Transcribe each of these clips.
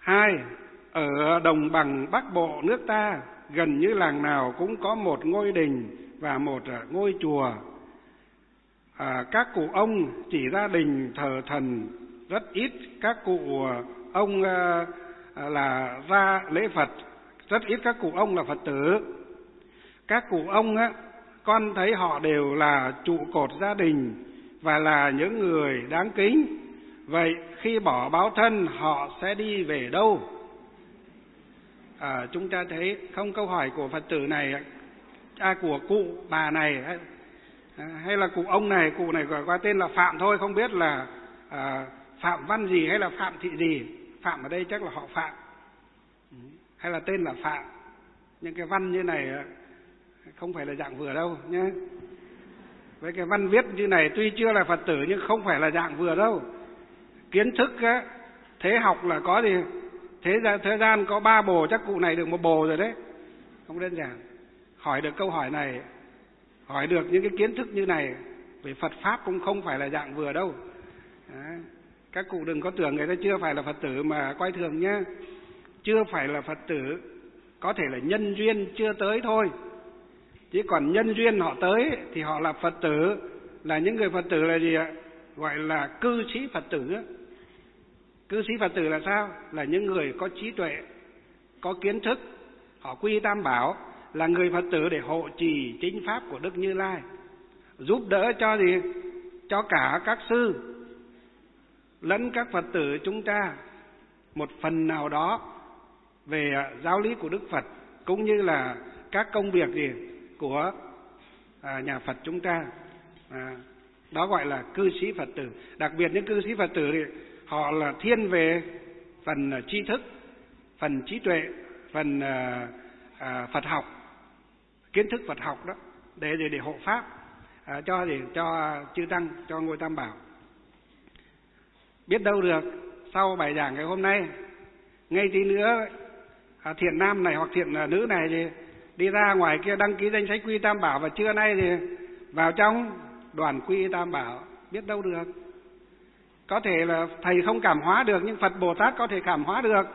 Hai, ở đồng bằng Bắc Bộ nước ta, gần như làng nào cũng có một ngôi đình và một ngôi chùa. Các cụ ông chỉ gia đình thờ thần rất ít, các cụ ông là ra lễ Phật, rất ít các cụ ông là Phật tử. Các cụ ông con thấy họ đều là trụ cột gia đình và là những người đáng kính. Vậy khi bỏ báo thân họ sẽ đi về đâu? Chúng ta thấy không, câu hỏi của Phật tử này, của cụ bà này hay là cụ ông này, cụ này gọi qua tên là Phạm thôi, không biết là Phạm Văn gì hay là Phạm Thị gì. Phạm ở đây chắc là họ Phạm hay là tên là Phạm. Nhưng cái văn như này không phải là dạng vừa đâu nhé. Với cái văn viết như này tuy chưa là Phật tử nhưng không phải là dạng vừa đâu. Kiến thức thế học là có gì, thế gian có 3 bồ, chắc cụ này được 1 bồ rồi đấy, không đơn giản. Hỏi được câu hỏi này, hỏi được những cái kiến thức như này về Phật Pháp cũng không phải là dạng vừa đâu. Đấy. Các cụ đừng có tưởng người ta chưa phải là Phật tử mà coi thường nhé. Chưa phải là Phật tử, có thể là nhân duyên chưa tới thôi. Chứ còn nhân duyên họ tới thì họ là Phật tử, là những người Phật tử là gì ạ? Gọi là cư sĩ Phật tử. Cư sĩ Phật tử là sao? Là những người có trí tuệ, có kiến thức, họ quy Tam Bảo, là người Phật tử để hộ trì chính pháp của Đức Như Lai, giúp đỡ cho gì? Cho cả các sư lẫn các Phật tử chúng ta một phần nào đó về giáo lý của Đức Phật, cũng như là các công việc gì của nhà Phật chúng ta. Đó gọi là cư sĩ Phật tử. Đặc biệt những cư sĩ Phật tử thì họ là thiên về phần tri thức, phần trí tuệ, phần Phật học, kiến thức Phật học đó, để hộ pháp cho chư tăng, cho ngôi Tam Bảo. Biết đâu được sau bài giảng ngày hôm nay, ngay tí nữa thiện nam này hoặc thiện nữ này thì đi ra ngoài kia đăng ký danh sách quy Tam Bảo, và trưa nay thì vào trong đoàn quy Tam Bảo. Biết đâu được. Có thể là thầy không cảm hóa được, nhưng Phật Bồ Tát có thể cảm hóa được.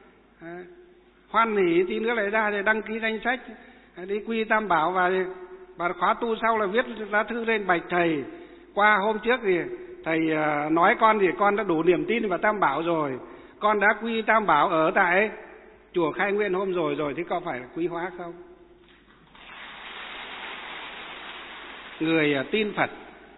Hoan hỉ tí nữa lại ra thì đăng ký danh sách đi quy Tam Bảo, và khóa tu sau là viết lá thư lên bạch thầy. Qua hôm trước thì thầy nói con thì con đã đủ niềm tin vào Tam Bảo rồi, con đã quy Tam Bảo ở tại chùa Khai Nguyên hôm rồi thì có phải là quý hóa không? Người tin Phật,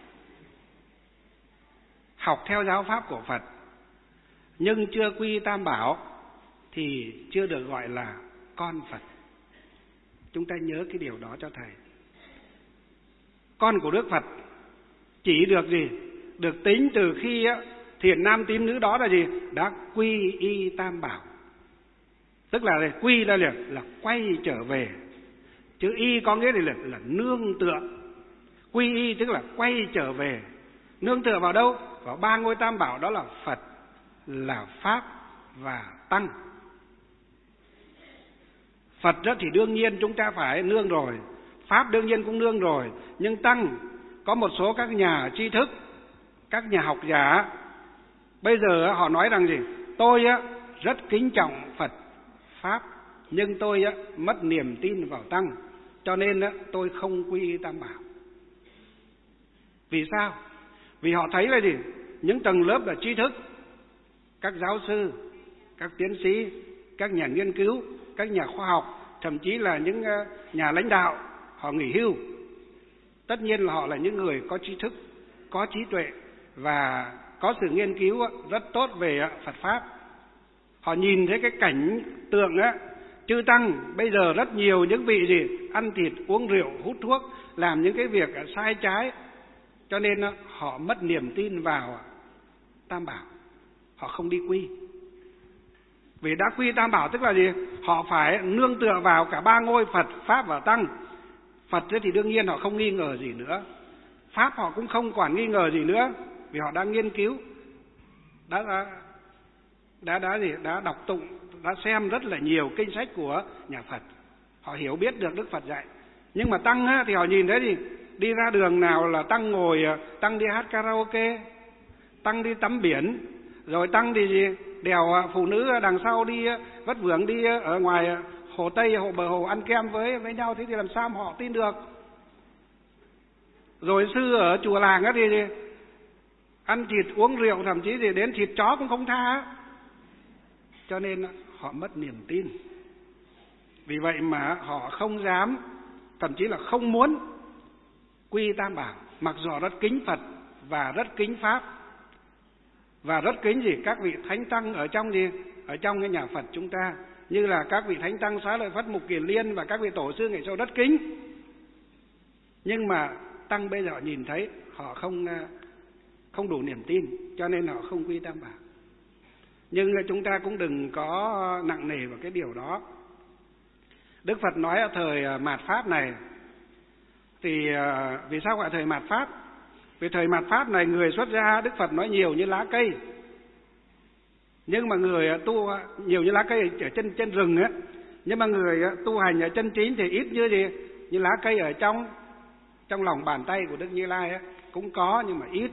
học theo giáo pháp của Phật nhưng chưa quy Tam Bảo thì chưa được gọi là con Phật. Chúng ta nhớ cái điều đó cho thầy. Con của Đức Phật chỉ được gì? Được tính từ khi thiện nam tín nữ đó là gì? Đã quy y Tam Bảo. Tức là quy là quay trở về. Chữ y có nghĩa là nương tựa. Quy y tức là quay trở về. Nương tựa vào đâu? Vào 3 ngôi Tam Bảo, đó là Phật, là Pháp và Tăng. Phật đó thì đương nhiên chúng ta phải nương rồi, Pháp đương nhiên cũng nương rồi, nhưng Tăng có một số các nhà tri thức, các nhà học giả bây giờ họ nói rằng gì? Tôi rất kính trọng Phật, Pháp, nhưng tôi mất niềm tin vào Tăng, cho nên tôi không quy y Tam Bảo. Vì sao? Vì họ thấy là gì? Những tầng lớp là tri thức, các giáo sư, các tiến sĩ, các nhà nghiên cứu, các nhà khoa học, thậm chí là những nhà lãnh đạo, họ nghỉ hưu. Tất nhiên là họ là những người có tri thức, có trí tuệ và có sự nghiên cứu rất tốt về Phật Pháp. Họ nhìn thấy cái cảnh tượng chư Tăng bây giờ rất nhiều những vị gì? Ăn thịt, uống rượu, hút thuốc, làm những cái việc sai trái. Cho nên họ mất niềm tin vào Tam Bảo, họ không đi quy. Vì đã quy Tam Bảo tức là gì? Họ phải nương tựa vào cả 3 ngôi Phật, Pháp và Tăng. Phật thì đương nhiên họ không nghi ngờ gì nữa, Pháp họ cũng không còn nghi ngờ gì nữa, vì họ đã nghiên cứu, đã đọc tụng, đã xem rất là nhiều kinh sách của nhà Phật, họ hiểu biết được Đức Phật dạy. Nhưng mà Tăng thì họ nhìn thấy gì? Đi ra đường nào là Tăng ngồi, Tăng đi hát karaoke, Tăng đi tắm biển, rồi Tăng đi gì? đèo phụ nữ đằng sau đi vất vưởng đi ở ngoài hồ Tây, bờ hồ ăn kem với nhau, thế thì làm sao mà họ tin được? Rồi sư ở chùa làng thì ăn thịt uống rượu, thậm chí thì đến thịt chó cũng không tha. Cho nên họ mất niềm tin. Vì vậy mà họ không dám, thậm chí là không muốn quy Tam Bảo, mặc dù rất kính Phật và rất kính Pháp và rất kính các vị thánh tăng ở trong cái nhà Phật chúng ta, như là các vị thánh tăng Xá Lợi Phất, Mục Kiền Liên và các vị tổ sư ngày xưa rất kính. Nhưng mà tăng bây giờ nhìn thấy họ không đủ niềm tin, cho nên họ không quy Tam Bảo. Nhưng chúng ta cũng đừng có nặng nề vào cái điều đó. Đức Phật nói ở thời mạt Pháp này, thì vì sao gọi thời mạt Pháp? Vì thời mạt Pháp này người xuất gia Đức Phật nói nhiều như lá cây. Nhưng mà người tu nhiều như lá cây ở trên rừng á, nhưng mà người tu hành ở chân chính thì ít như lá cây ở trong lòng bàn tay của Đức Như Lai á, cũng có nhưng mà ít.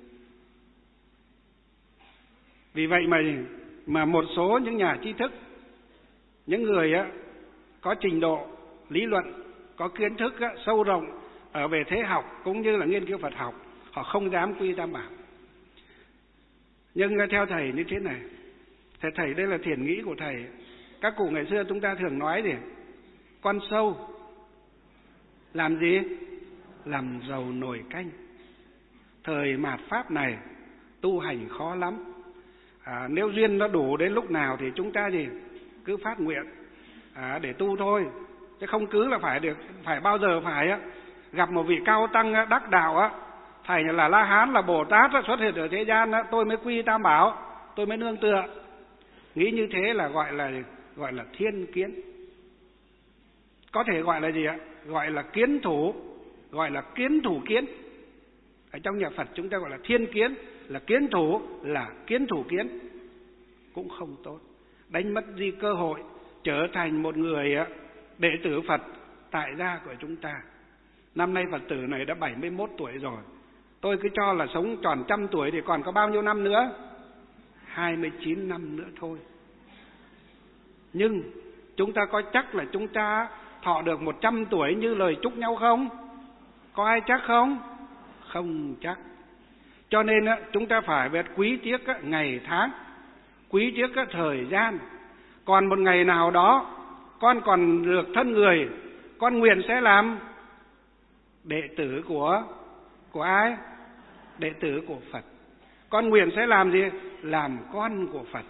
Vì vậy mà một số những nhà tri thức, những người có trình độ lý luận, có kiến thức sâu rộng ở về thế học cũng như là nghiên cứu Phật học, họ không dám quy Tam Bảo. Nhưng theo thầy như thế này, thầy đây là thiền nghĩ của thầy. Các cụ ngày xưa chúng ta thường nói con sâu làm gì? Làm dầu nồi canh. Thời mạt Pháp này tu hành khó lắm. Nếu duyên nó đủ đến lúc nào thì chúng ta cứ phát nguyện để tu thôi, chứ không cứ là phải bao giờ phải gặp một vị cao tăng đắc đạo thầy là La Hán, là Bồ Tát xuất hiện ở thế gian tôi mới quy Tam Bảo, tôi mới nương tựa. Nghĩ như thế là gọi là thiên kiến. Có thể gọi là gì ạ? Gọi là kiến thủ, gọi là kiến thủ kiến. Ở trong nhà Phật chúng ta gọi là thiên kiến, là kiến thủ, là kiến thủ kiến. Cũng không tốt. Đánh mất đi cơ hội trở thành một người đệ tử Phật tại gia của chúng ta. Năm nay Phật tử này đã 71 tuổi rồi. Tôi cứ cho là sống tròn 100 tuổi thì còn có bao nhiêu năm nữa? 29 năm nữa thôi. Nhưng chúng ta có chắc là chúng ta thọ được 100 tuổi như lời chúc nhau không? Có ai chắc không? Không chắc. Cho nên chúng ta phải biết quý tiếc ngày tháng, quý tiếc thời gian. Còn một ngày nào đó con còn được thân người, con nguyện sẽ làm đệ tử của ai? Đệ tử của Phật. Con nguyện sẽ làm gì? Làm con của Phật.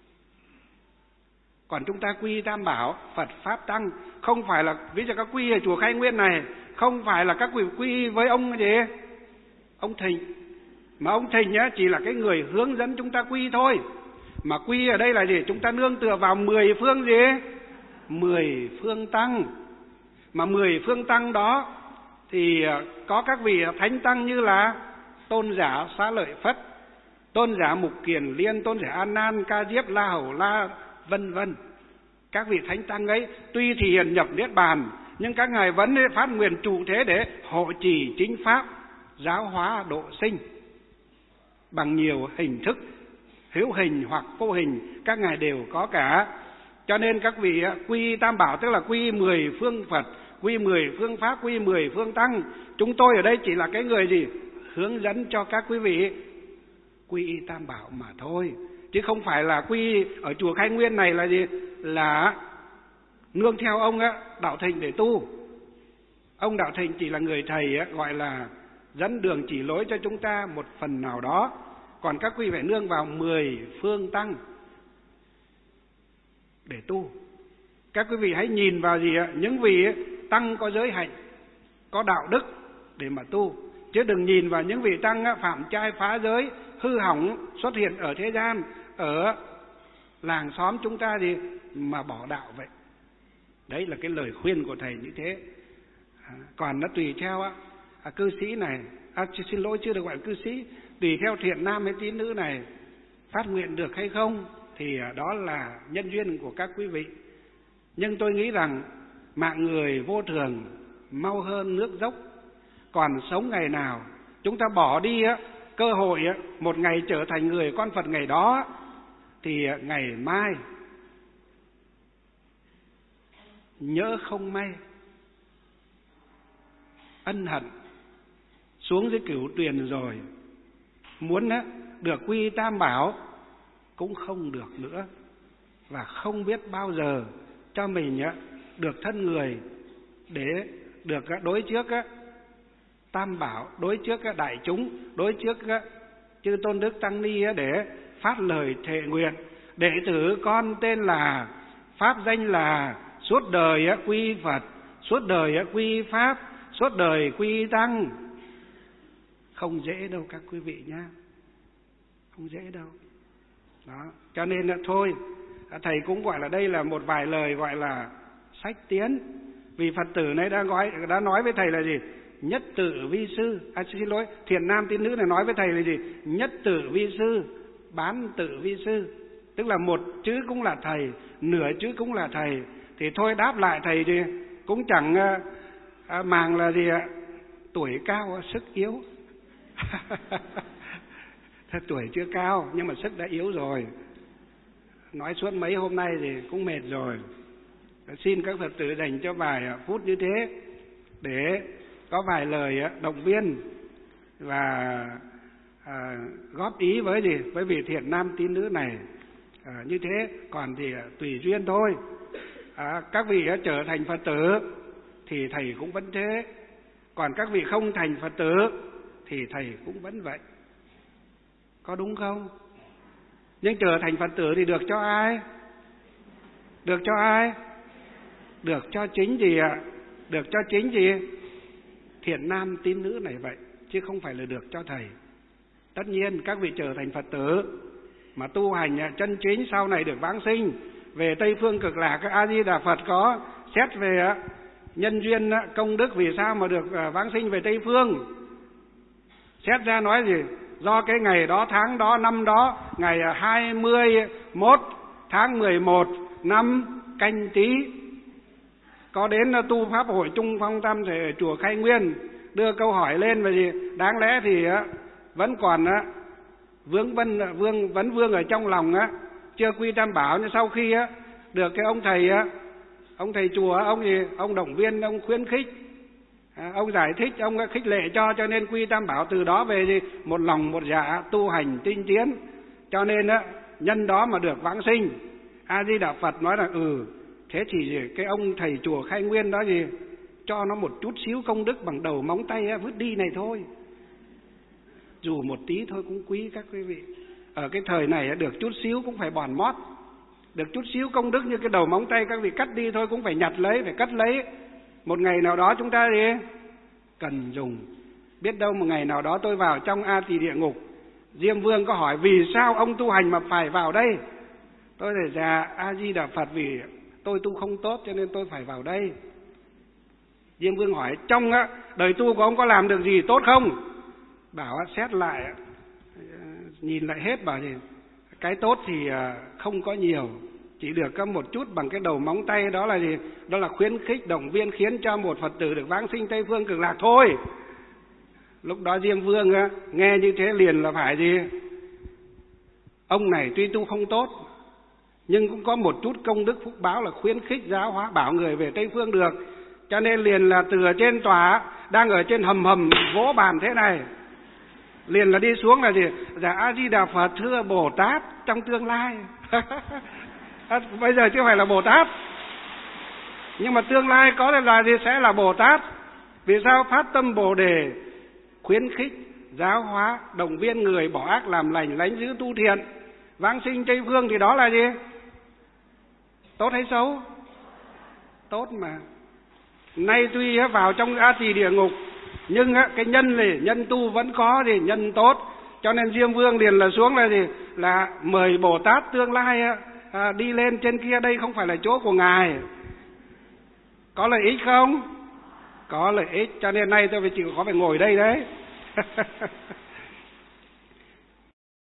Còn chúng ta quy Tam Bảo, Phật Pháp Tăng, không phải là ví dụ các quy ở chùa Khai Nguyên này, không phải là các quy với ông ông Thịnh, mà ông Thịnh chỉ là cái người hướng dẫn chúng ta quy thôi. Mà quy ở đây là gì? Chúng ta nương tựa vào 10 phương 10 phương tăng. Mà 10 phương tăng đó thì có các vị thánh tăng như là Tôn giả Xá Lợi Phất, Tôn giả Mục Kiền Liên, Tôn giả A Nan, Ca Diếp, La Hầu La, vân vân. Các vị thánh tăng ấy tuy thì hiện nhập niết bàn, nhưng các ngài vẫn phát nguyện trụ thế để hộ trì chính pháp, giáo hóa độ sinh bằng nhiều hình thức, hữu hình hoặc vô hình, các ngài đều có cả. Cho nên các vị quy Tam Bảo tức là quy 10 phương Phật, quy 10 phương Pháp, quy 10 phương Tăng. Chúng tôi ở đây chỉ là cái người hướng dẫn cho các quý vị quy Tam Bảo mà thôi, chứ không phải là quy ở chùa Khai Nguyên này là nương theo ông Đạo Thịnh để tu. Ông Đạo Thịnh chỉ là người thầy gọi là dẫn đường chỉ lối cho chúng ta một phần nào đó. Còn các quý vị phải nương vào 10 phương Tăng để tu. Các quý vị hãy nhìn vào những vị tăng có giới hạnh, có đạo đức để mà tu, chứ đừng nhìn vào những vị tăng phạm trai phá giới, hư hỏng xuất hiện ở thế gian, ở làng xóm chúng ta mà bỏ đạo vậy. Đấy là cái lời khuyên của thầy như thế. Còn nó tùy theo cư sĩ này, xin lỗi chưa được gọi cư sĩ, tùy theo thiện nam hay tín nữ này phát nguyện được hay không thì đó là nhân duyên của các quý vị. Nhưng tôi nghĩ rằng mạng người vô thường, mau hơn nước dốc. Còn sống ngày nào chúng ta bỏ đi cơ hội một ngày trở thành người con Phật ngày đó, thì ngày mai nhỡ không may ân hận xuống dưới cửu tuyền rồi, muốn được quy tam bảo cũng không được nữa, và không biết bao giờ cho mình được thân người để được đối trước tam bảo, đối trước đại chúng, đối trước chư tôn đức tăng ni để phát lời thệ nguyện: đệ tử con tên là, pháp danh là, suốt đời quy Phật, suốt đời quy Pháp, suốt đời quy Tăng. Không dễ đâu các quý vị nhá, không dễ đâu. Đó, cho nên thôi, thầy cũng gọi là đây là một vài lời gọi là sách tiến. Vì Phật tử này đã nói với thầy là gì? Nhất tự vi sư. Xin lỗi, Thiện Nam Tín Nữ này nói với thầy là gì? Nhất tự vi sư, bán tự vi sư. Tức là một chữ cũng là thầy, nửa chữ cũng là thầy. Thì thôi đáp lại thầy thì cũng chẳng màng là gì ạ? Tuổi cao sức yếu. Tuổi chưa cao nhưng mà sức đã yếu rồi. Nói suốt mấy hôm nay thì cũng mệt rồi. Xin các Phật tử dành cho vài phút như thế để có vài lời động viên và góp ý với vị Thiện Nam Tín Nữ này. Như thế còn thì tùy duyên thôi. Các vị trở thành Phật tử thì thầy cũng vẫn thế, còn các vị không thành Phật tử thì thầy cũng vẫn vậy. Có đúng không? Nhưng trở thành Phật tử thì được cho ai? Được cho ai? Được cho chính gì ạ? Được cho chính gì? Thiện Nam Tín Nữ này vậy, chứ không phải là được cho thầy. Tất nhiên các vị trở thành Phật tử mà tu hành chân chính sau này được vãng sinh về Tây Phương Cực Lạc, các A Di Đà Phật có xét về nhân duyên công đức vì sao mà được vãng sinh về Tây Phương. Xét ra nói gì? Do cái ngày đó, tháng đó, năm đó, ngày 21 tháng 11 năm Canh Tý, có đến tu pháp hội Trung Phong Tam Thể ở chùa Khai Nguyên, đưa câu hỏi lên về gì? Đáng lẽ thì vẫn còn vấn vương ở trong lòng chưa quy tam bảo, nhưng sau khi được cái ông thầy chùa, ông động viên, ông khuyến khích, ông giải thích, ông khích lệ cho nên quy tam bảo từ đó về gì? Một lòng một dạ tu hành tinh tiến, cho nên nhân đó mà được vãng sinh. A Di Đà Phật nói là thế chỉ cái ông thầy chùa Khai Nguyên đó gì cho nó một chút xíu công đức bằng đầu móng tay vứt đi này thôi, dù một tí thôi cũng quý các quý vị. Ở cái thời này được chút xíu cũng phải bòn mót, được chút xíu công đức như cái đầu móng tay các vị cắt đi thôi cũng phải nhặt lấy, phải cất lấy. Một ngày nào đó chúng ta đi cần dùng. Biết đâu một ngày nào đó tôi vào trong A Tỳ địa ngục, Diêm Vương có hỏi vì sao ông tu hành mà phải vào đây, tôi để dạ A Di Đà Phật vì tôi tu không tốt cho nên tôi phải vào đây. Diêm Vương hỏi trong đời tu của ông có làm được gì tốt không? Bảo xét lại, nhìn lại hết, bảo gì cái tốt thì không có nhiều, chỉ được có một chút bằng cái đầu móng tay, đó là gì? Đó là khuyến khích động viên khiến cho một Phật tử được vãng sinh Tây Phương Cực Lạc thôi. Lúc đó Diêm Vương nghe như thế liền là phải gì? Ông này tuy tu không tốt nhưng cũng có một chút công đức phúc báo là khuyến khích giáo hóa bảo người về Tây Phương được, cho nên liền là từ ở trên tòa đang ở trên hầm vỗ bàn thế này, liền là đi xuống là gì? Dạ A Di Đà Phật thưa Bồ Tát trong tương lai. Bây giờ chưa phải là Bồ Tát, nhưng mà tương lai có thể là gì? Sẽ là Bồ Tát. Vì sao? Phát tâm Bồ Đề khuyến khích giáo hóa động viên người bỏ ác làm lành, lánh giữ tu thiện, vãng sinh Tây Phương, thì đó là gì? Tốt hay xấu? Tốt mà. Nay tuy vào trong A Tỳ địa ngục nhưng cái nhân tu vẫn có gì? Nhân tốt. Cho nên Diêm Vương liền là xuống là gì? Là mời Bồ Tát tương lai đi lên trên kia, đây không phải là chỗ của ngài. Có lợi ích không? Có lợi ích, cho nên nay tôi phải chịu khó phải ngồi đây đấy.